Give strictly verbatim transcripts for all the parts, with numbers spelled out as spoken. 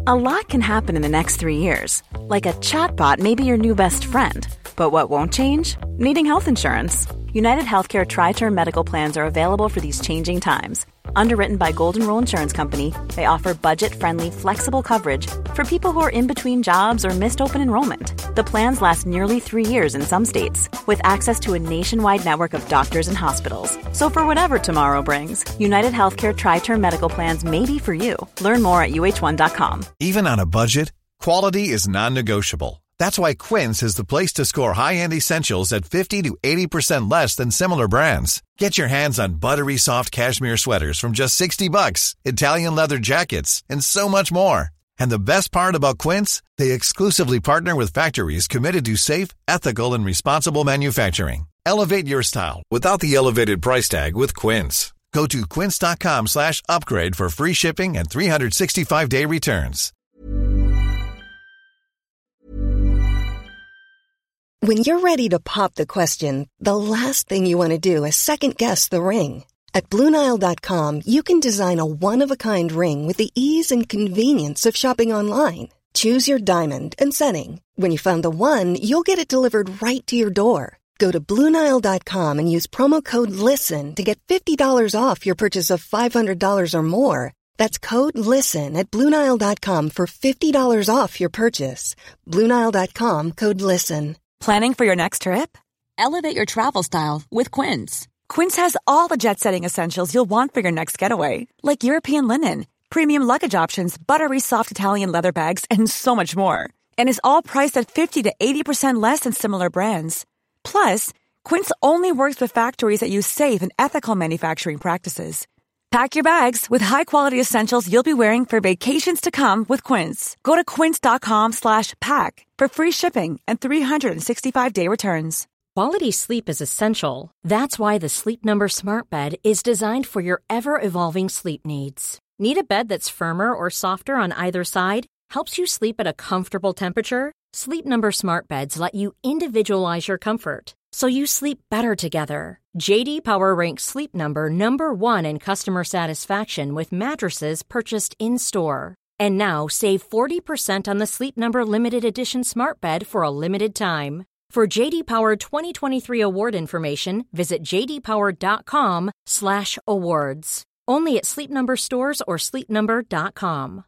A lot can happen in the next three years. Like a chatbot may be your new best friend. But what won't change? Needing health insurance. United Healthcare Tri-Term Medical Plans are available for these changing times. Underwritten by Golden Rule Insurance Company, they offer budget-friendly, flexible coverage for people who are in between jobs or missed open enrollment. The plans last nearly three years in some states, with access to a nationwide network of doctors and hospitals. So for whatever tomorrow brings, United Healthcare Tri-Term Medical Plans may be for you. Learn more at U H one dot com. Even on a budget, quality is non-negotiable. That's why Quince is the place to score high-end essentials at fifty to eighty percent less than similar brands. Get your hands on buttery soft cashmere sweaters from just sixty bucks, Italian leather jackets, and so much more. And the best part about Quince, they exclusively partner with factories committed to safe, ethical, and responsible manufacturing. Elevate your style without the elevated price tag with Quince. Go to quince.com slash upgrade for free shipping and three sixty-five day returns. When you're ready to pop the question, the last thing you want to do is second-guess the ring. At Blue Nile dot com, you can design a one-of-a-kind ring with the ease and convenience of shopping online. Choose your diamond and setting. When you find the one, you'll get it delivered right to your door. Go to Blue Nile dot com and use promo code LISTEN to get fifty dollars off your purchase of five hundred dollars or more. That's code LISTEN at Blue Nile dot com for fifty dollars off your purchase. Blue Nile dot com, code LISTEN. Planning for your next trip? Elevate your travel style with Quince. Quince has all the jet-setting essentials you'll want for your next getaway, like European linen, premium luggage options, buttery soft Italian leather bags, and so much more. And is all priced at fifty to eighty percent less than similar brands. Plus, Quince only works with factories that use safe and ethical manufacturing practices. Pack your bags with high-quality essentials you'll be wearing for vacations to come with Quince. Go to quince.com slash pack for free shipping and three sixty-five day returns. Quality sleep is essential. That's why the Sleep Number Smart Bed is designed for your ever-evolving sleep needs. Need a bed that's firmer or softer on either side? Helps you sleep at a comfortable temperature? Sleep Number Smart Beds let you individualize your comfort, so you sleep better together. J D Power ranks Sleep Number number one in customer satisfaction with mattresses purchased in-store. And now save forty percent on the Sleep Number Limited Edition Smart Bed for a limited time. For J D Power twenty twenty-three award information, visit jdpower.com slash awards. Only at Sleep Number stores or sleep number dot com.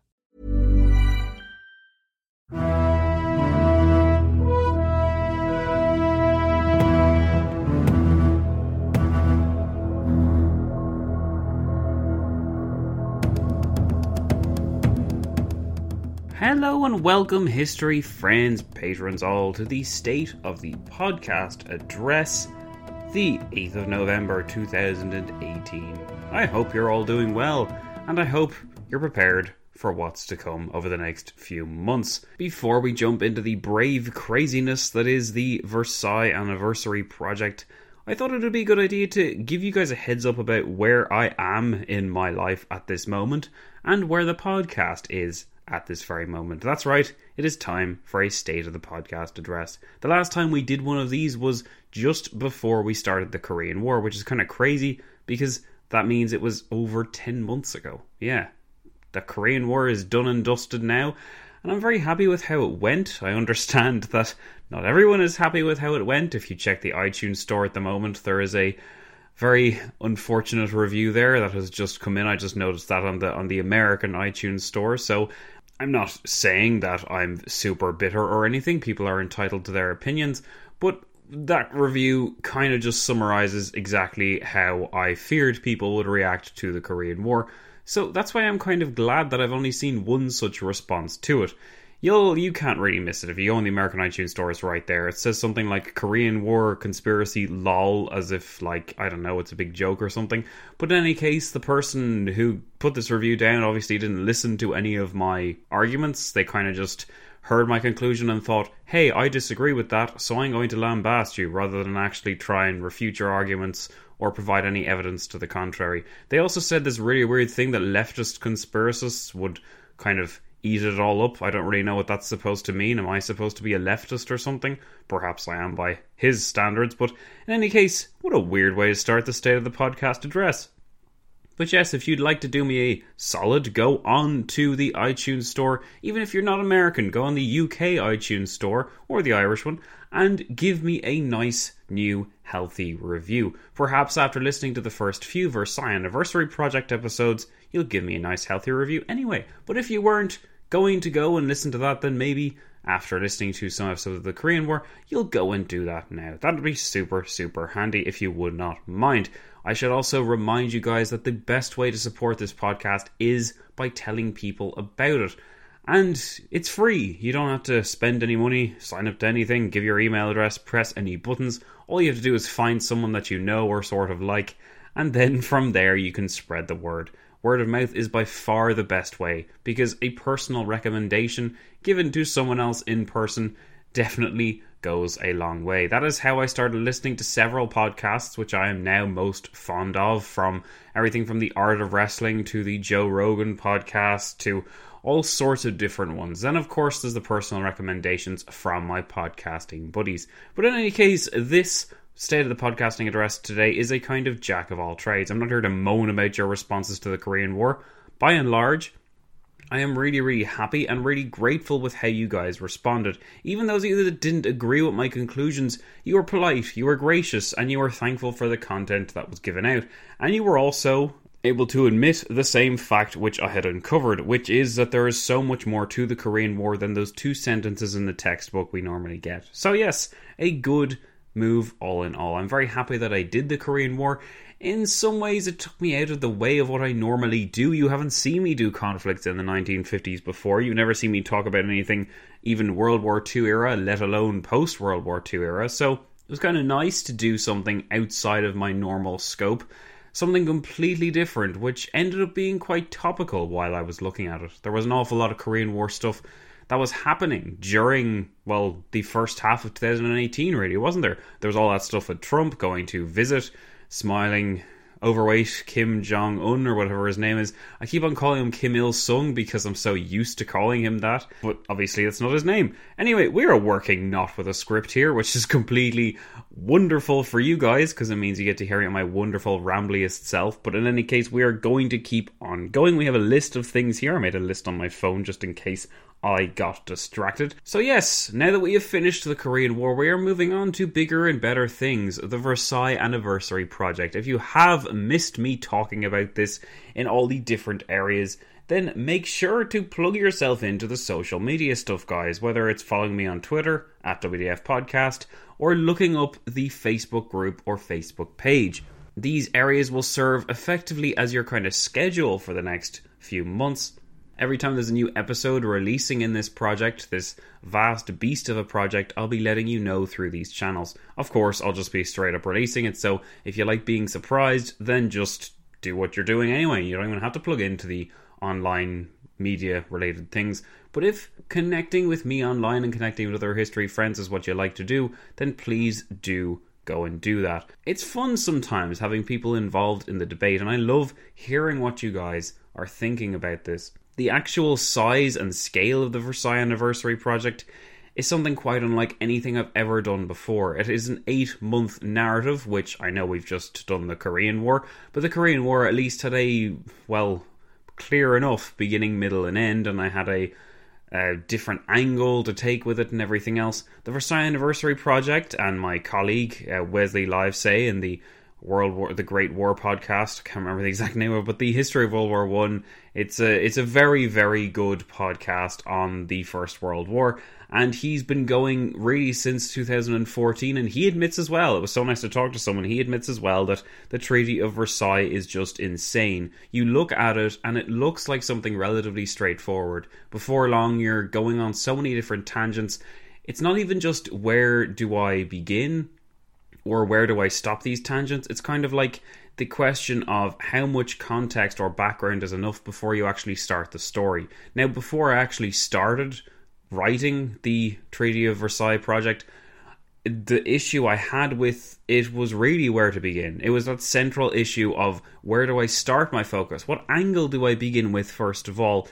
Hello and welcome, history friends, patrons all, to the State of the Podcast address, the eighth of November two thousand eighteen. I hope you're all doing well, and I hope you're prepared for what's to come over the next few months. Before we jump into the brave craziness that is the Versailles Anniversary Project, I thought it would be a good idea to give you guys a heads up about where I am in my life at this moment, and where the podcast is at this very moment. That's right, it is time for a State of the Podcast address. The last time we did one of these was just before we started the Korean War, which is kind of crazy because that means it was over ten months ago. Yeah, the Korean War is done and dusted now, and I'm very happy with how it went. I understand that not everyone is happy with how it went. If you check the iTunes store at the moment, there is a very unfortunate review there that has just come in. I just noticed that on the on the American iTunes store. So I'm not saying that I'm super bitter or anything. People are entitled to their opinions, but that review kind of just summarizes exactly how I feared people would react to the Korean War. So that's why I'm kind of glad that I've only seen one such response to it. You'll, you can't really miss it. If you go on the American iTunes store, it's right there. It says something like Korean War conspiracy lol, as if, like, I don't know, it's a big joke or something. But in any case, the person who put this review down obviously didn't listen to any of my arguments. They kind of just heard my conclusion and thought, hey, I disagree with that, so I'm going to lambast you, rather than actually try and refute your arguments or provide any evidence to the contrary. They also said this really weird thing that leftist conspiracists would kind of eat it all up. I don't really know what that's supposed to mean. Am I supposed to be a leftist or something? Perhaps I am by his standards, but in any case, what a weird way to start the State of the Podcast address. But yes, if you'd like to do me a solid, go on to the iTunes store. Even if you're not American, go on the U K iTunes store, or the Irish one, and give me a nice, new, healthy review. Perhaps after listening to the first few Versailles Anniversary Project episodes, you'll give me a nice, healthy review anyway. But if you weren't going to go and listen to that, then maybe after listening to some episodes of the Korean War, you'll go and do that now. That would be super, super handy if you would not mind. I should also remind you guys that the best way to support this podcast is by telling people about it. And it's free. You don't have to spend any money, sign up to anything, give your email address, press any buttons. All you have to do is find someone that you know or sort of like, and then from there you can spread the word. Word of mouth is by far the best way, because a personal recommendation given to someone else in person definitely goes a long way. That is how I started listening to several podcasts, which I am now most fond of, from everything from the Art of Wrestling to the Joe Rogan podcast to all sorts of different ones. Then, of course, there's the personal recommendations from my podcasting buddies. But in any case, this State of the Podcasting address today is a kind of jack of all trades. I'm not here to moan about your responses to the Korean War. By and large, I am really, really happy and really grateful with how you guys responded. Even those of you that didn't agree with my conclusions, you were polite, you were gracious, and you were thankful for the content that was given out. And you were also able to admit the same fact which I had uncovered, which is that there is so much more to the Korean War than those two sentences in the textbook we normally get. So yes, a good move all in all. I'm very happy that I did the Korean War. In some ways, it took me out of the way of what I normally do. You haven't seen me do conflicts in the nineteen fifties before. You've never seen me talk about anything, even World War Two era, let alone post-World War Two era. So it was kind of nice to do something outside of my normal scope. Something completely different, which ended up being quite topical while I was looking at it. There was an awful lot of Korean War stuff that was happening during, well, the first half of two thousand eighteen, really, wasn't there? There was all that stuff with Trump going to visit smiling, overweight Kim Jong-un, or whatever his name is. I keep on calling him Kim Il-sung because I'm so used to calling him that, but obviously that's not his name. Anyway, we are working not with a script here, which is completely wonderful for you guys, because it means you get to hear my wonderful rambliest self. But in any case, we are going to keep on going. We have a list of things here. I made a list on my phone just in case I got distracted. So yes, now that we have finished the Korean War, we are moving on to bigger and better things, the Versailles Anniversary Project. If you have missed me talking about this in all the different areas, then make sure to plug yourself into the social media stuff, guys, whether it's following me on Twitter, at W D F Podcast, or looking up the Facebook group or Facebook page. These areas will serve effectively as your kind of schedule for the next few months. Every time there's a new episode releasing in this project, this vast beast of a project, I'll be letting you know through these channels. Of course, I'll just be straight up releasing it, so if you like being surprised, then just do what you're doing anyway. You don't even have to plug into the online media related things. But if connecting with me online and connecting with other history friends is what you like to do, then please do go and do that. It's fun sometimes having people involved in the debate, and I love hearing what you guys are thinking about this. The actual size and scale of the Versailles Anniversary Project is something quite unlike anything I've ever done before. It is an eight-month narrative, which I know we've just done the Korean War, but the Korean War at least had a, well, clear enough beginning, middle, and end, and I had a, a different angle to take with it and everything else. The Versailles Anniversary Project and my colleague, uh, Wesley Livesay, in the World War, the Great War podcast, I can't remember the exact name of it, but the history of World War One. It's a it's a very, very good podcast on the First World War, and he's been going really since two thousand fourteen, and he admits as well, it was so nice to talk to someone, he admits as well that the Treaty of Versailles is just insane. You look at it, and it looks like something relatively straightforward. Before long, you're going on so many different tangents. It's not even just where do I begin, or where do I stop these tangents? It's kind of like the question of how much context or background is enough before you actually start the story. Now, before I actually started writing the Treaty of Versailles project, the issue I had with it was really where to begin. It was that central issue of where do I start my focus? What angle do I begin with first of all?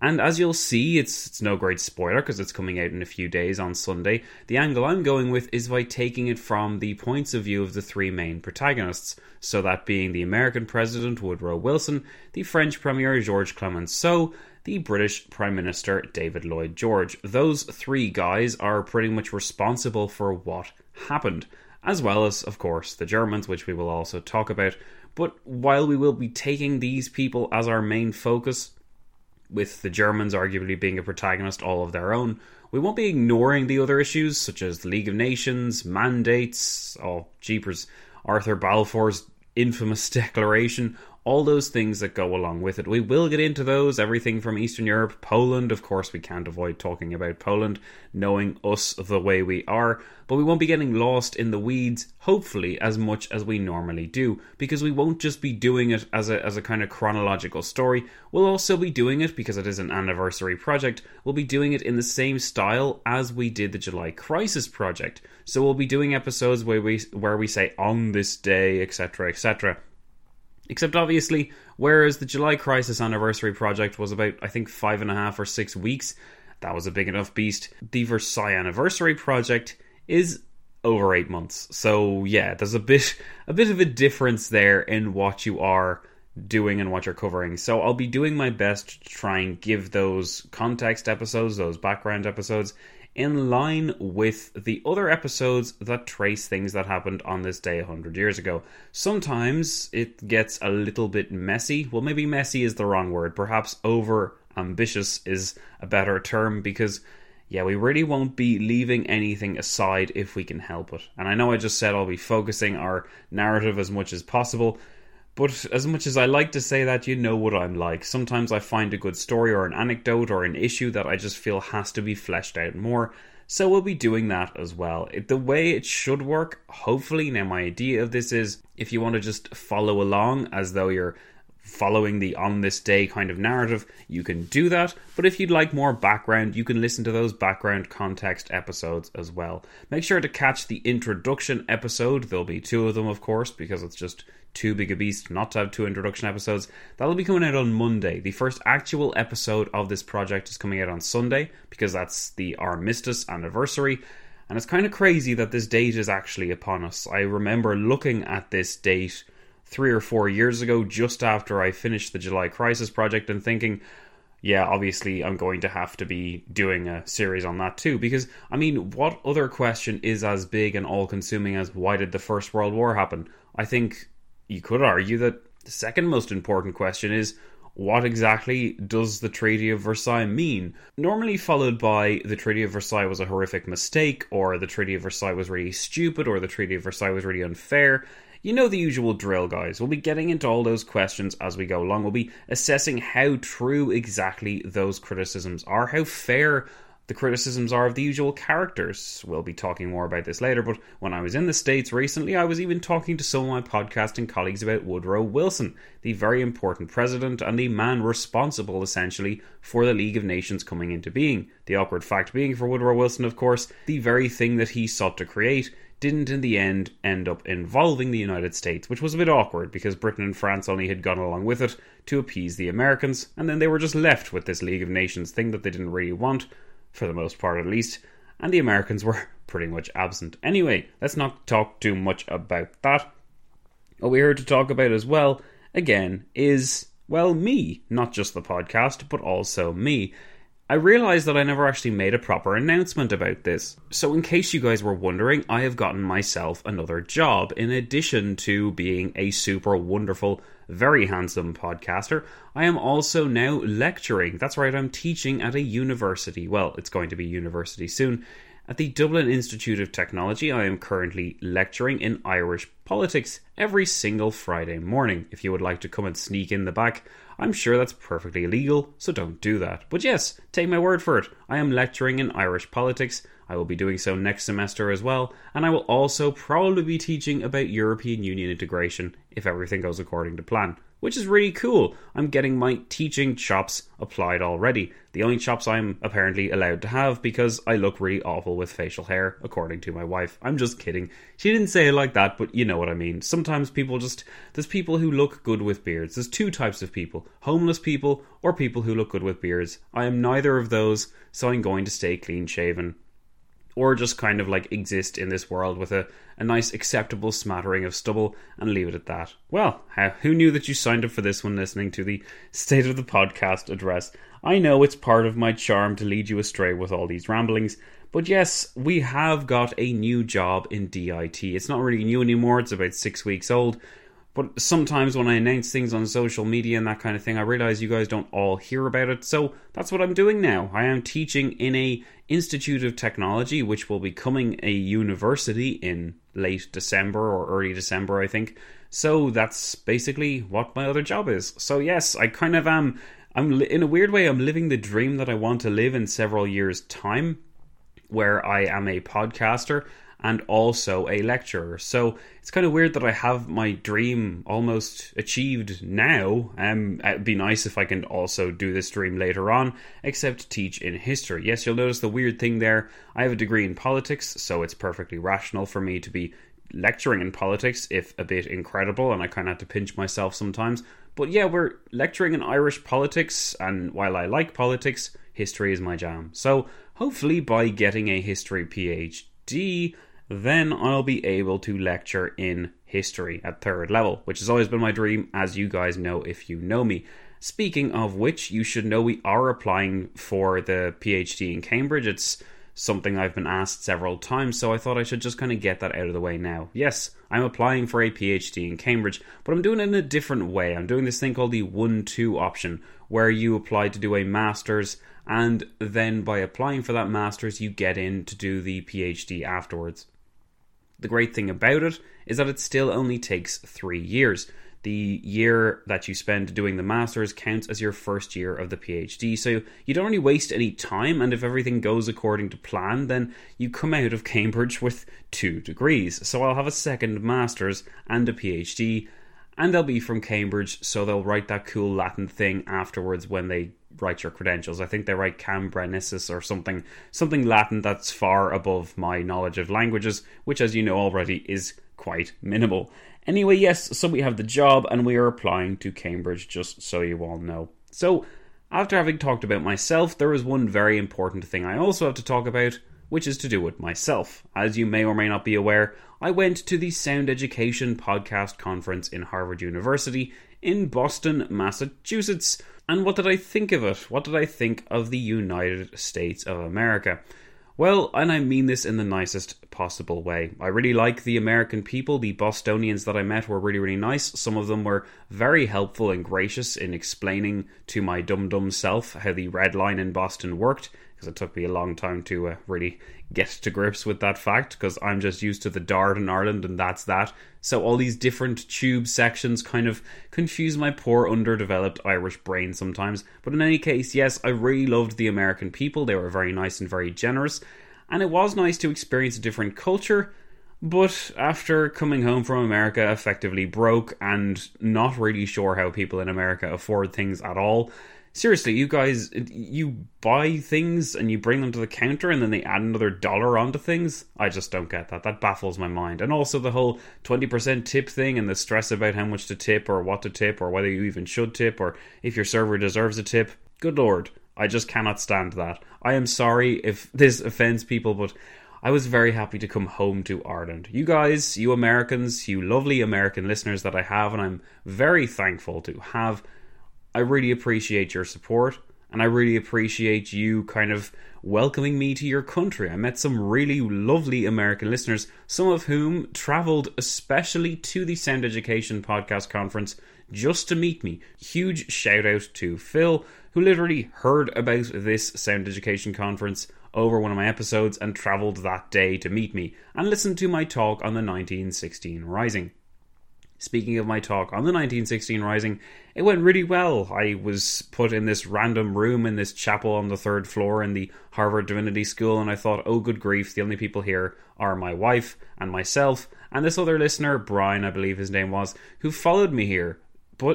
And as you'll see, it's it's no great spoiler because it's coming out in a few days on Sunday. The angle I'm going with is by taking it from the points of view of the three main protagonists. So that being the American President Woodrow Wilson, the French Premier Georges Clemenceau, the British Prime Minister David Lloyd George. Those three guys are pretty much responsible for what happened, as well as, of course, the Germans, which we will also talk about. But while we will be taking these people as our main focus, with the Germans arguably being a protagonist all of their own, we won't be ignoring the other issues, such as the League of Nations, mandates, oh, jeepers, Arthur Balfour's infamous declaration, all those things that go along with it. We will get into those, everything from Eastern Europe, Poland, of course we can't avoid talking about Poland, knowing us the way we are, but we won't be getting lost in the weeds, hopefully, as much as we normally do, because we won't just be doing it as a as a kind of chronological story, we'll also be doing it, because it is an anniversary project, we'll be doing it in the same style as we did the July Crisis project. So we'll be doing episodes where we, where we say, on this day, etc, et cetera. Except obviously, whereas the July Crisis Anniversary Project was about, I think, five and a half or six weeks, that was a big enough beast, the Versailles Anniversary Project is over eight months. So yeah, there's a bit, a bit of a difference there in what you are doing and what you're covering. So I'll be doing my best to try and give those context episodes, those background episodes, in line with the other episodes that trace things that happened on this day one hundred years ago. Sometimes it gets a little bit messy. Well, maybe messy is the wrong word. Perhaps over-ambitious is a better term, because, yeah, we really won't be leaving anything aside if we can help it. And I know I just said I'll be focusing our narrative as much as possible, but as much as I like to say that, you know what I'm like. Sometimes I find a good story or an anecdote or an issue that I just feel has to be fleshed out more. So we'll be doing that as well. It, the way it should work, hopefully, now my idea of this is, if you want to just follow along as though you're following the on this day kind of narrative, you can do that. But if you'd like more background, you can listen to those background context episodes as well. Make sure to catch the introduction episode. There'll be two of them, of course, because it's just too big a beast not to have two introduction episodes. That'll be coming out on Monday. The first actual episode of this project is coming out on Sunday, because that's the Armistice anniversary. And it's kind of crazy that this date is actually upon us. I remember looking at this date three or four years ago, just after I finished the July Crisis project, and thinking, yeah, obviously I'm going to have to be doing a series on that too, because, I mean, what other question is as big and all-consuming as why did the First World War happen? I think you could argue that the second most important question is, what exactly does the Treaty of Versailles mean? Normally followed by, the Treaty of Versailles was a horrific mistake, or the Treaty of Versailles was really stupid, or the Treaty of Versailles was really unfair. You know the usual drill, guys. We'll be getting into all those questions as we go along. We'll be assessing how true exactly those criticisms are, how fair the criticisms are of the usual characters. We'll be talking more about this later, but when I was in the States recently, I was even talking to some of my podcasting colleagues about Woodrow Wilson, the very important president and the man responsible, essentially, for the League of Nations coming into being. The awkward fact being for Woodrow Wilson, of course, the very thing that he sought to create didn't in the end end up involving the United States, which was a bit awkward because Britain and France only had gone along with it to appease the Americans, and then they were just left with this League of Nations thing that they didn't really want, for the most part at least, and the Americans were pretty much absent. Anyway, let's not talk too much about that. What we're here to talk about as well, again, is, well, me. Not just the podcast, but also me. I realised that I never actually made a proper announcement about this. So in case you guys were wondering, I have gotten myself another job. In addition to being a super wonderful, very handsome podcaster, I am also now lecturing. That's right, I'm teaching at a university. Well, it's going to be university soon. At the Dublin Institute of Technology, I am currently lecturing in Irish politics every single Friday morning. If you would like to come and sneak in the back, I'm sure that's perfectly illegal, so don't do that. But yes, take my word for it. I am lecturing in Irish politics. I will be doing so next semester as well, and I will also probably be teaching about European Union integration if everything goes according to plan. which is really cool. I'm getting my teaching chops applied already. The only chops I'm apparently allowed to have because I look really awful with facial hair, according to my wife. I'm just kidding. She didn't say it like that, but you know what I mean. Sometimes people just... There's people who look good with beards. There's two types of people. Homeless people or people who look good with beards. I am neither of those, so I'm going to stay clean shaven. Or just kind of like exist in this world with a, a nice acceptable smattering of stubble and leave it at that. Well, how, who knew that you signed up for this one listening to the State of the Podcast address? I know it's part of my charm to lead you astray with all these ramblings, but yes, we have got a new job in D I T. It's not really new anymore, it's about six weeks old. But sometimes when I announce things on social media and that kind of thing, I realise you guys don't all hear about it. So that's what I'm doing now. I am teaching in a Institute of Technology, which will be becoming a university in late December or early December, I think. So that's basically what my other job is. So yes, I kind of am, I'm in a weird way, I'm living the dream that I want to live in several years' time, where I am a podcaster and also a lecturer. So it's kind of weird that I have my dream almost achieved now. Um, it'd be nice if I can also do this dream later on, except teach in history. Yes, you'll notice the weird thing there. I have a degree in politics, so it's perfectly rational for me to be lecturing in politics, if a bit incredible, and I kind of have to pinch myself sometimes. But yeah, we're lecturing in Irish politics, and while I like politics, history is my jam. So hopefully by getting a history PhD, then I'll be able to lecture in history at third level, which has always been my dream, as you guys know if you know me. Speaking of which, you should know we are applying for the PhD in Cambridge. It's something I've been asked several times, so I thought I should just kind of get that out of the way now. Yes, I'm applying for a PhD in Cambridge, but I'm doing it in a different way. I'm doing this thing called the one two option, where you apply to do a master's, and then by applying for that master's, you get in to do the PhD afterwards. The great thing about it is that it still only takes three years. The year that you spend doing the master's counts as your first year of the PhD, so you don't really waste any time, and if everything goes according to plan, then you come out of Cambridge with two degrees. So I'll have a second master's and a PhD, and they'll be from Cambridge, so they'll write that cool Latin thing afterwards when they write your credentials. I think they write Cambrensis or something, something Latin that's far above my knowledge of languages, which, as you know already, is quite minimal. Anyway, yes, so we have the job and we are applying to Cambridge, just so you all know. So, after having talked about myself, there is one very important thing I also have to talk about, which is to do with myself. As you may or may not be aware, I went to the Sound Education Podcast Conference in Harvard University in Boston, Massachusetts. And what did I think of it? What did I think of the United States of America? Well, and I mean this in the nicest possible way. I really like the American people. The Bostonians that I met were really, really nice. Some of them were very helpful and gracious in explaining to my dum-dum self how the Red Line in Boston worked, because it took me a long time to uh, really get to grips with that fact, because I'm just used to the Dart in Ireland and that's that. So all these different tube sections kind of confuse my poor underdeveloped Irish brain sometimes. But in any case, yes, I really loved the American people. They were very nice and very generous. And it was nice to experience a different culture. But after coming home from America effectively broke and not really sure how people in America afford things at all, seriously, you guys, you buy things and you bring them to the counter and then they add another dollar onto things? I just don't get that. That baffles my mind. And also the whole twenty percent tip thing and the stress about how much to tip or what to tip or whether you even should tip or if your server deserves a tip. Good lord, I just cannot stand that. I am sorry if this offends people, but I was very happy to come home to Ireland. You guys, you Americans, you lovely American listeners that I have, and I'm very thankful to have. I really appreciate your support, and I really appreciate you kind of welcoming me to your country. I met some really lovely American listeners, some of whom travelled especially to the Sound Education Podcast Conference just to meet me. Huge shout out to Phil, who literally heard about this Sound Education Conference over one of my episodes and travelled that day to meet me and listen to my talk on the nineteen sixteen Rising. Speaking of my talk on the nineteen sixteen Rising, it went really well. I was put in this random room in this chapel on the third floor in the Harvard Divinity School, and I thought, oh good grief, the only people here are my wife and myself and this other listener, Brian, I believe his name was, who followed me here. But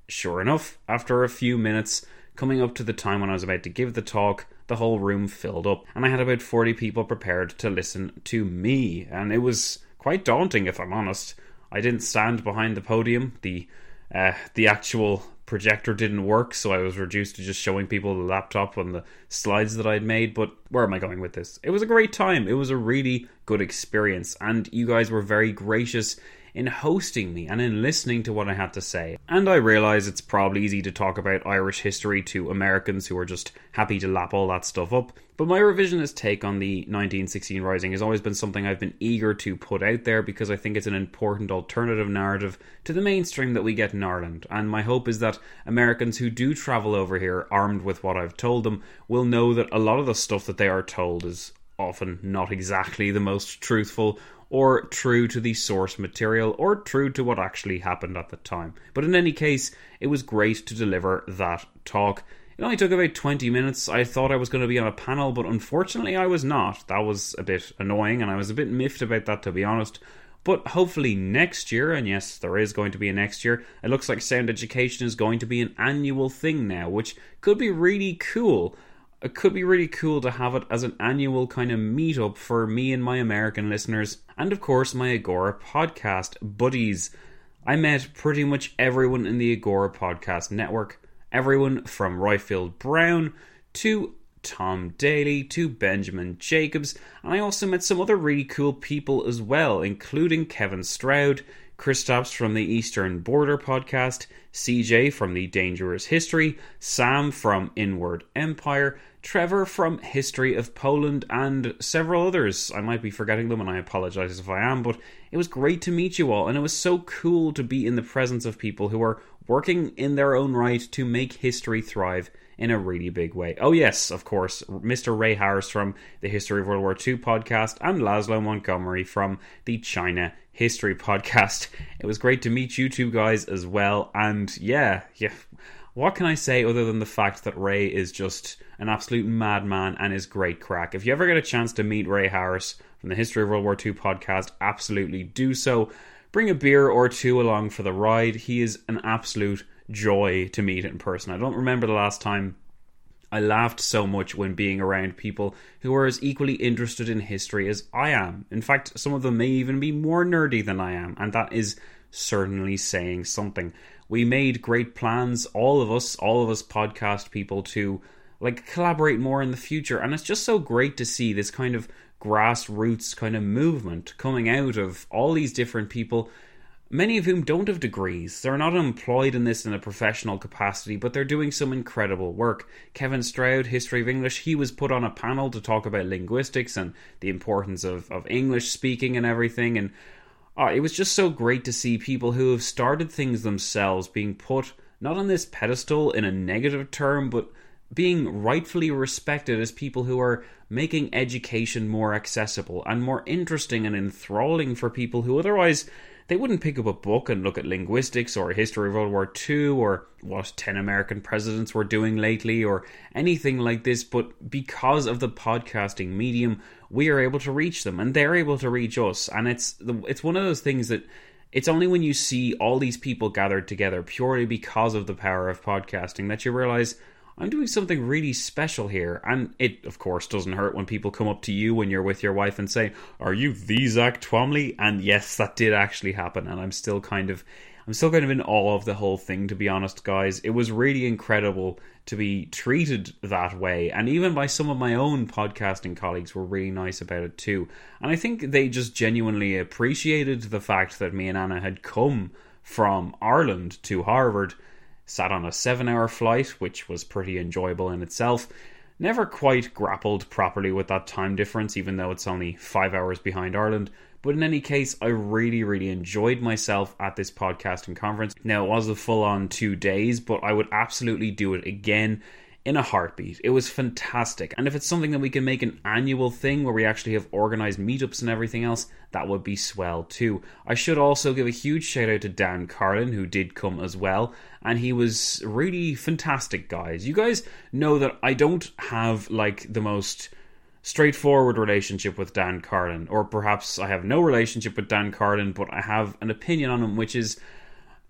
sure enough, after a few minutes, coming up to the time when I was about to give the talk, the whole room filled up, and I had about forty people prepared to listen to me, and it was quite daunting, if I'm honest. I didn't stand behind the podium. The uh, the actual projector didn't work, so I was reduced to just showing people the laptop and the slides that I'd made. But where am I going with this? It was a great time. It was a really good experience, and you guys were very gracious in hosting me and in listening to what I had to say. And I realise it's probably easy to talk about Irish history to Americans who are just happy to lap all that stuff up, but my revisionist take on the nineteen sixteen Rising has always been something I've been eager to put out there because I think it's an important alternative narrative to the mainstream that we get in Ireland, and my hope is that Americans who do travel over here armed with what I've told them will know that a lot of the stuff that they are told is often not exactly the most truthful or true to the source material, or true to what actually happened at the time. But in any case, it was great to deliver that talk. It only took about twenty minutes. I thought I was going to be on a panel, but unfortunately I was not. That was a bit annoying, and I was a bit miffed about that, to be honest. But hopefully next year, and yes, there is going to be a next year, it looks like Sound Education is going to be an annual thing now, which could be really cool. It could be really cool to have it as an annual kind of meetup for me and my American listeners, and of course my Agora podcast buddies. I met pretty much everyone in the Agora podcast network, everyone from Roifield Brown to Tom Daly to Benjamin Jacobs, and I also met some other really cool people as well, including Kevin Stroud, Kristaps from the Eastern Border podcast, C J from the Dangerous History, Sam from Inward Empire, Trevor from History of Poland, and several others. I might be forgetting them, and I apologise if I am, but it was great to meet you all, and it was so cool to be in the presence of people who are working in their own right to make history thrive in a really big way. Oh yes, of course, Mister Ray Harris from the History of World War Two podcast, and Laszlo Montgomery from the China History podcast. It was great to meet you two guys as well, and yeah, yeah, what can I say other than the fact that Ray is just an absolute madman and is great crack. If you ever get a chance to meet Ray Harris from the History of World War Two podcast, absolutely do so. Bring a beer or two along for the ride. He is an absolute joy to meet in person. I don't remember the last time I laughed so much when being around people who are as equally interested in history as I am. In fact, some of them may even be more nerdy than I am, and that is certainly saying something. We made great plans, all of us, all of us podcast people, to like collaborate more in the future, and it's just so great to see this kind of grassroots kind of movement coming out of all these different people, many of whom don't have degrees. They're not employed in this in a professional capacity, but they're doing some incredible work. Kevin Stroud, History of English, he was put on a panel to talk about linguistics and the importance of, of English speaking and everything, and uh, it was just so great to see people who have started things themselves being put not on this pedestal in a negative term, but being rightfully respected as people who are making education more accessible and more interesting and enthralling for people who otherwise they wouldn't pick up a book and look at linguistics or history of World War Two or what ten American presidents were doing lately or anything like this, but because of the podcasting medium, we are able to reach them and they're able to reach us. And it's the, it's one of those things that it's only when you see all these people gathered together purely because of the power of podcasting that you realize I'm doing something really special here. And it, of course, doesn't hurt when people come up to you when you're with your wife and say, "Are you the Zach Twomley?" And yes, that did actually happen. And I'm still kind of, I'm still kind of in awe of the whole thing, to be honest, guys. It was really incredible to be treated that way. And even by some of my own podcasting colleagues were really nice about it too. And I think they just genuinely appreciated the fact that me and Anna had come from Ireland to Harvard, sat on a seven-hour flight, which was pretty enjoyable in itself. Never quite grappled properly with that time difference, even though it's only five hours behind Ireland. But in any case, I really, really enjoyed myself at this podcasting conference. Now, it was a full-on two days, but I would absolutely do it again in a heartbeat. It was fantastic. And if it's something that we can make an annual thing where we actually have organised meetups and everything else, that would be swell too. I should also give a huge shout out to Dan Carlin, who did come as well. And he was really fantastic, guys. You guys know that I don't have like the most straightforward relationship with Dan Carlin, or perhaps I have no relationship with Dan Carlin, but I have an opinion on him which is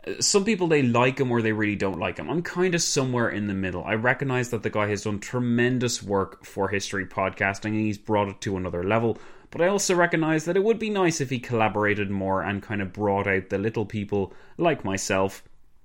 some people, they like him or they really don't like him. I'm kind of somewhere in the middle. I recognize that the guy has done tremendous work for history podcasting and he's brought it to another level. But I also recognize that it would be nice if he collaborated more and kind of brought out the little people like myself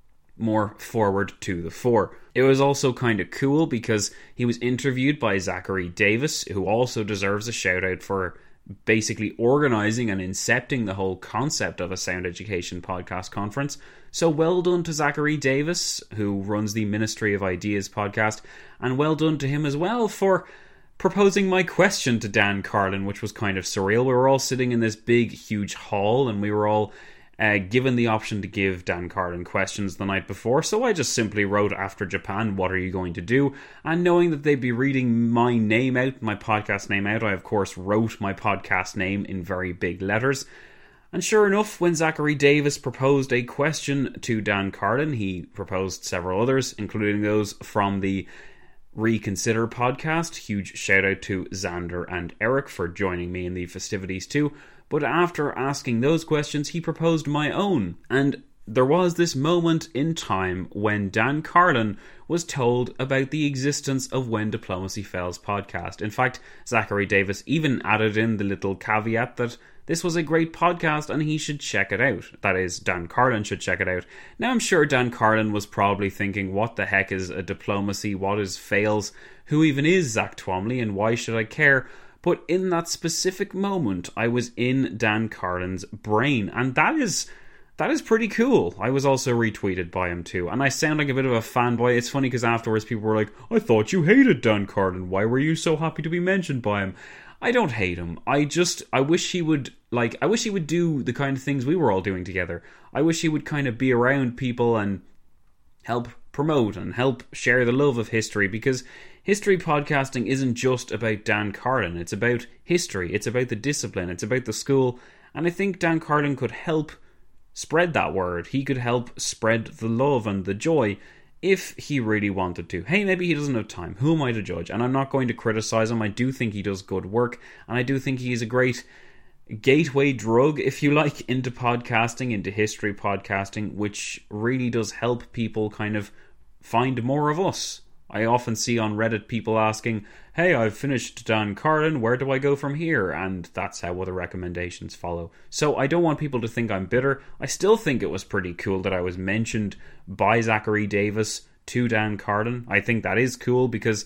more forward to the fore. It was also kind of cool because he was interviewed by Zachary Davis, who also deserves a shout out for basically organising and incepting the whole concept of a Sound Education podcast conference. So well done to Zachary Davis, who runs the Ministry of Ideas podcast, and well done to him as well for proposing my question to Dan Carlin, which was kind of surreal. We were all sitting in this big, huge hall, and we were all uh, given the option to give Dan Carlin questions the night before, so I just simply wrote after Japan, what are you going to do? And knowing that they'd be reading my name out, my podcast name out, I of course wrote my podcast name in very big letters. And sure enough, when Zachary Davis proposed a question to Dan Carlin, he proposed several others, including those from the Reconsider podcast. Huge shout out to Xander and Eric for joining me in the festivities too. But after asking those questions, he proposed my own. And there was this moment in time when Dan Carlin was told about the existence of When Diplomacy Fails podcast. In fact, Zachary Davis even added in the little caveat that this was a great podcast and he should check it out. That is, Dan Carlin should check it out. Now, I'm sure Dan Carlin was probably thinking, what the heck is a diplomacy? What is fails? Who even is Zach Twomley and why should I care? But in that specific moment, I was in Dan Carlin's brain, and that is that is pretty cool. I was also retweeted by him too, and I sound like a bit of a fanboy. It's funny because afterwards people were like, I thought you hated Dan Carlin. Why were you so happy to be mentioned by him? I don't hate him. I just, I wish he would, like, I wish he would do the kind of things we were all doing together. I wish he would kind of be around people and help promote and help share the love of history, because history podcasting isn't just about Dan Carlin. It's about history. It's about the discipline. It's about the school. And I think Dan Carlin could help spread that word. He could help spread the love and the joy if he really wanted to. Hey, maybe he doesn't have time. Who am I to judge? And I'm not going to criticize him. I do think he does good work, and I do think he's a great gateway drug, if you like, into podcasting, into history podcasting, which really does help people kind of find more of us. I often see on Reddit people asking, hey, I've finished Dan Carlin, where do I go from here? And that's how other recommendations follow. So I don't want people to think I'm bitter. I still think it was pretty cool that I was mentioned by Zachary Davis to Dan Carlin. I think that is cool because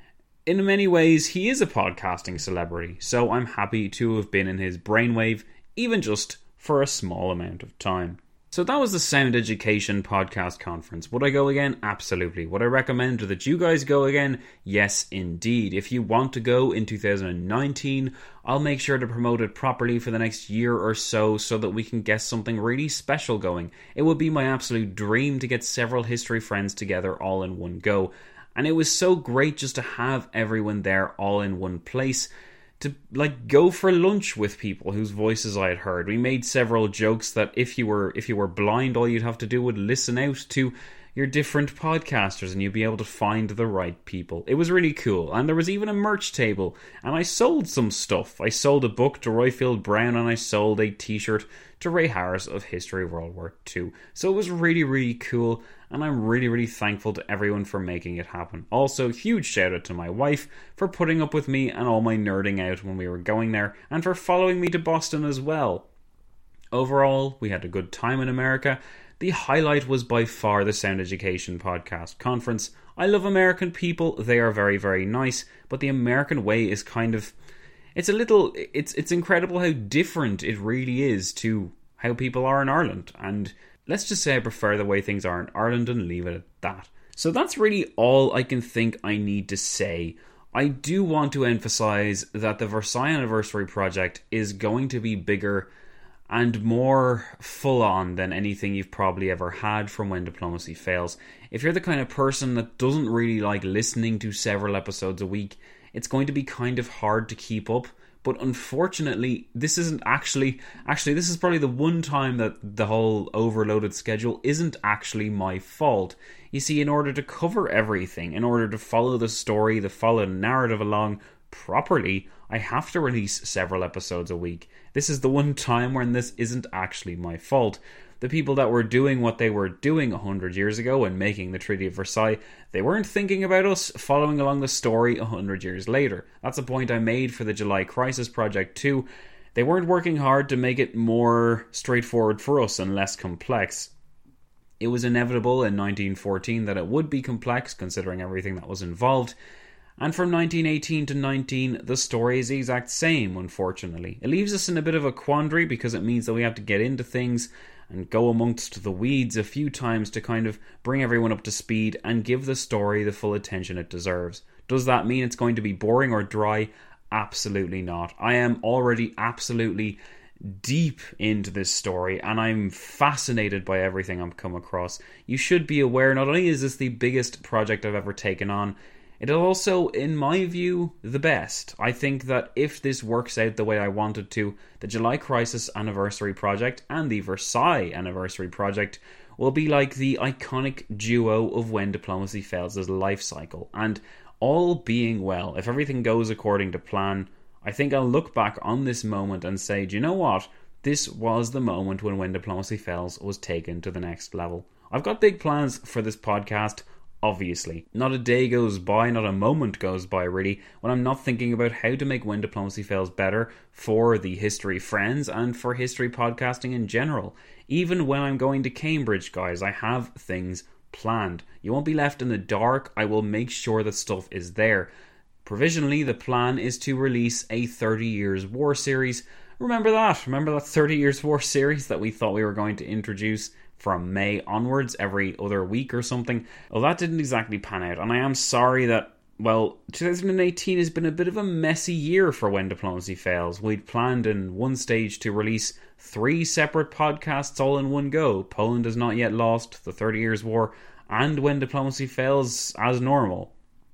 in many ways he is a podcasting celebrity. So I'm happy to have been in his brainwave, even just for a small amount of time. So that was the Sound Education podcast conference. Would I go again? Absolutely. Would I recommend that you guys go again? Yes, indeed. If you want to go in two thousand nineteen, I'll make sure to promote it properly for the next year or so so that we can get something really special going. It would be my absolute dream to get several history friends together all in one go. And it was so great just to have everyone there all in one place, to like go for lunch with people whose voices I had heard. We made several jokes that if you were if you were blind, all you'd have to do would listen out to your different podcasters and you'd be able to find the right people. It was really cool. And there was even a merch table, and I sold some stuff. I sold a book to Royfield Brown, and I sold a t-shirt to Ray Harris of History of World War Two. So it was really, really cool, and I'm really, really thankful to everyone for making it happen. Also, huge shout out to my wife for putting up with me and all my nerding out when we were going there, and for following me to Boston as well. Overall, we had a good time in America. The highlight was by far the Sound Education podcast conference. I love American people. They are very, very nice, but the American way is kind of, it's a little, it's it's incredible how different it really is to how people are in Ireland. And let's just say I prefer the way things are in Ireland and leave it at that. So that's really all I can think I need to say. I do want to emphasize that the Versailles Anniversary project is going to be bigger and more full-on than anything you've probably ever had from When Diplomacy Fails. If you're the kind of person that doesn't really like listening to several episodes a week, it's going to be kind of hard to keep up. But unfortunately, this isn't actually... Actually, this is probably the one time that the whole overloaded schedule isn't actually my fault. You see, in order to cover everything, in order to follow the story, to follow the narrative along properly, I have to release several episodes a week. This is the one time when this isn't actually my fault. the people that were doing what they were doing one hundred years ago and making the Treaty of Versailles, they weren't thinking about us following along the story one hundred years later. That's a point I made for the July Crisis project too. They weren't working hard to make it more straightforward for us and less complex. It was inevitable in nineteen fourteen that it would be complex considering everything that was involved. And from nineteen eighteen to nineteen, the story is the exact same, unfortunately. It leaves us in a bit of a quandary because it means that we have to get into things and go amongst the weeds a few times to kind of bring everyone up to speed and give the story the full attention it deserves. Does that mean it's going to be boring or dry? Absolutely not. I am already absolutely deep into this story and I'm fascinated by everything I've come across. You should be aware, not only is this the biggest project I've ever taken on, it is also, in my view, the best. I think that if this works out the way I want it to, the July Crisis Anniversary Project and the Versailles Anniversary Project will be like the iconic duo of When Diplomacy Fails' life cycle. And all being well, if everything goes according to plan, I think I'll look back on this moment and say, do you know what? This was the moment when When Diplomacy Fails was taken to the next level. I've got big plans for this podcast. Obviously, not a day goes by, not a moment goes by really, when I'm not thinking about how to make When Diplomacy Fails better for the history friends and for history podcasting in general. Even when I'm going to Cambridge, guys, I have things planned. You won't be left in the dark. I will make sure that stuff is there. Provisionally, the plan is to release a thirty years war series. Remember that? Remember that thirty years war series that we thought we were going to introduce from May onwards every other week or something? Well, that didn't exactly pan out, and I am sorry that, well, twenty eighteen has been a bit of a messy year for When Diplomacy Fails. We'd planned in one stage to release three separate podcasts all in one go. Poland Has Not Yet Lost, the thirty years war, and When Diplomacy Fails as normal.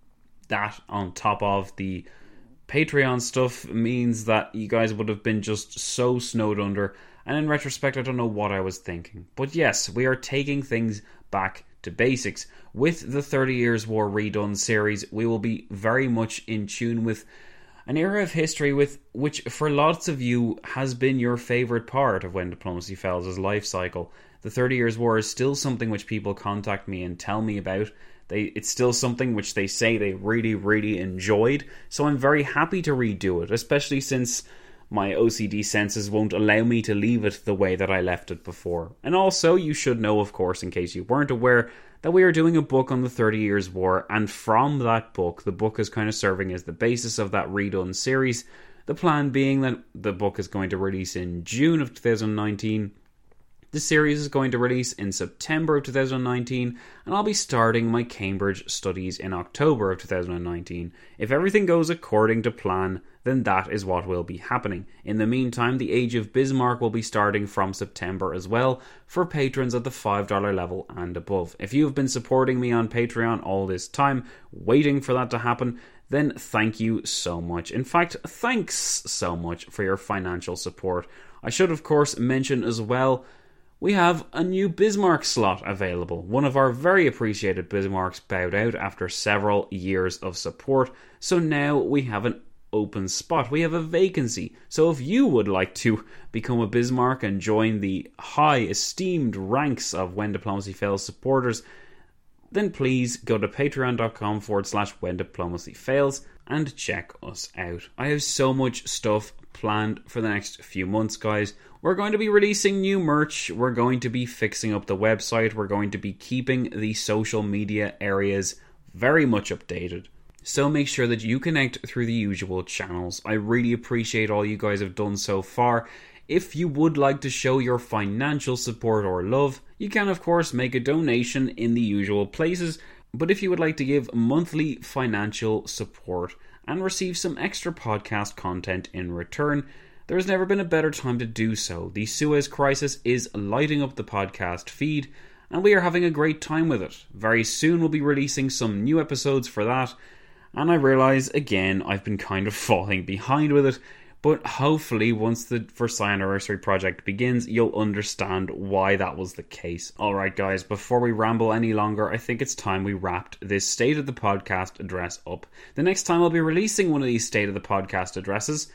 That, on top of the Patreon stuff, means that you guys would have been just so snowed under. And in retrospect, I don't know what I was thinking. But yes, we are taking things back to basics. With the thirty years war redone series, we will be very much in tune with an era of history with which, for lots of you, has been your favourite part of When Diplomacy Fails' life cycle. The thirty years war is still something which people contact me and tell me about. They, it's still something which they say they really, really enjoyed. So I'm very happy to redo it, especially since my O C D senses won't allow me to leave it the way that I left it before. And also, you should know, of course, in case you weren't aware, that we are doing a book on the thirty years war, and from that book, the book is kind of serving as the basis of that redone series. The plan being that the book is going to release in June of two thousand nineteen. The series is going to release in September of two thousand nineteen, and I'll be starting my Cambridge studies in October of two thousand nineteen. If everything goes according to plan, then that is what will be happening. In the meantime, the Age of Bismarck will be starting from September as well, for patrons at the five dollars level and above. If you have been supporting me on Patreon all this time, waiting for that to happen, then thank you so much. In fact, thanks so much for your financial support. I should, of course, mention as well, we have a new Bismarck slot available. One of our very appreciated Bismarcks bowed out after several years of support, so now we have an open spot. We have a vacancy. So if you would like to become a Bismarck and join the high esteemed ranks of When Diplomacy Fails supporters, then please go to patreon.com forward slash When Diplomacy Fails and check us out. I have so much stuff planned for the next few months, guys. We're going to be releasing new merch. We're going to be fixing up the website. We're going to be keeping the social media areas very much updated. So make sure that you connect through the usual channels. I really appreciate all you guys have done so far. If you would like to show your financial support or love, you can of course make a donation in the usual places. But if you would like to give monthly financial support and receive some extra podcast content in return, there has never been a better time to do so. The Suez Crisis is lighting up the podcast feed, and we are having a great time with it. Very soon we'll be releasing some new episodes for that, and I realise, again, I've been kind of falling behind with it, but hopefully once the Versailles Anniversary project begins, you'll understand why that was the case. Alright guys, before we ramble any longer, I think it's time we wrapped this State of the Podcast address up. The next time I'll be releasing one of these State of the Podcast addresses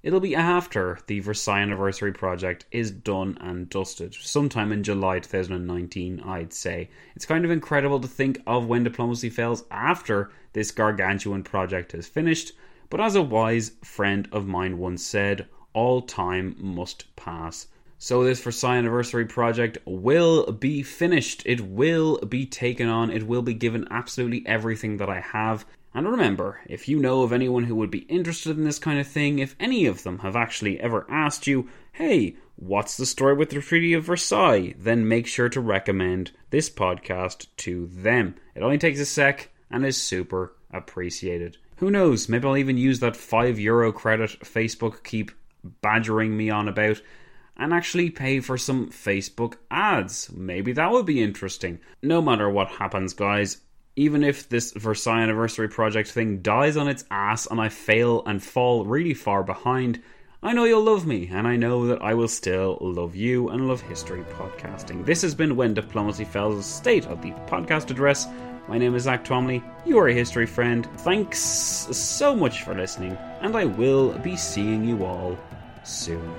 It'll be after the Versailles Anniversary project is done and dusted, sometime in July twenty nineteen, I'd say. It's kind of incredible to think of When Diplomacy Fails after this gargantuan project is finished, but as a wise friend of mine once said, all time must pass. So this Versailles Anniversary project will be finished, it will be taken on, it will be given absolutely everything that I have. And remember, if you know of anyone who would be interested in this kind of thing, if any of them have actually ever asked you, hey, what's the story with the Treaty of Versailles? Then make sure to recommend this podcast to them. It only takes a sec and is super appreciated. Who knows, maybe I'll even use that five euro credit Facebook keep badgering me on about and actually pay for some Facebook ads. Maybe that would be interesting. No matter what happens, guys, even if this Versailles Anniversary project thing dies on its ass and I fail and fall really far behind, I know you'll love me, and I know that I will still love you and love history podcasting. This has been When Diplomacy Fails, State of the Podcast Address. My name is Zach Twomley, you are a history friend. Thanks so much for listening, and I will be seeing you all soon.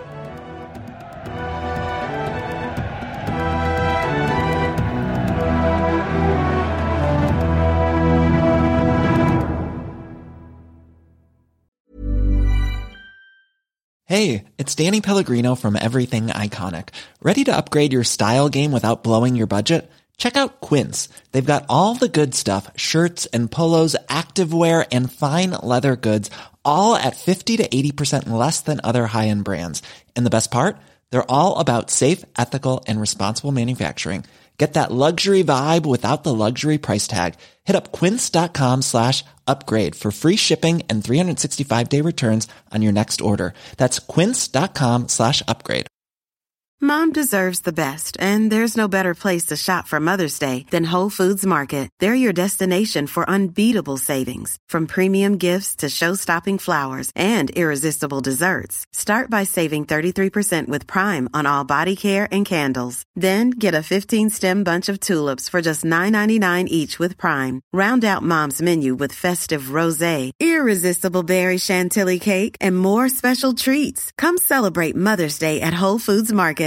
Hey, it's Danny Pellegrino from Everything Iconic. Ready to upgrade your style game without blowing your budget? Check out Quince. They've got all the good stuff, shirts and polos, activewear, and fine leather goods, all at fifty to eighty percent less than other high-end brands. And the best part? They're all about safe, ethical, and responsible manufacturing. Get that luxury vibe without the luxury price tag. Hit up quince.com slash upgrade for free shipping and three sixty-five day returns on your next order. That's quince.com slash upgrade. Mom deserves the best, and there's no better place to shop for Mother's Day than Whole Foods Market. They're your destination for unbeatable savings, from premium gifts to show-stopping flowers and irresistible desserts. Start by saving thirty-three percent with Prime on all body care and candles. Then get a fifteen-stem bunch of tulips for just nine ninety-nine each with Prime. Round out Mom's menu with festive rosé, irresistible berry chantilly cake, and more special treats. Come celebrate Mother's Day at Whole Foods Market.